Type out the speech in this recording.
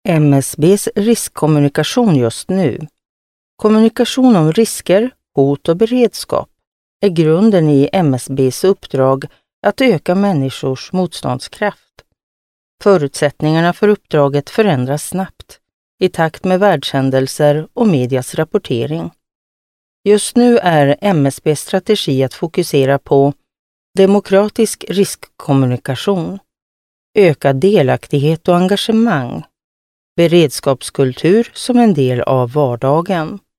MSBs riskkommunikation just nu. Kommunikation om risker, hot och beredskap är grunden i MSBs uppdrag att öka människors motståndskraft. Förutsättningarna för uppdraget förändras snabbt i takt med världshändelser och medias rapportering. Just nu är MSBs strategi att fokusera på demokratisk riskkommunikation, ökad delaktighet och engagemang, beredskapskultur som en del av vardagen.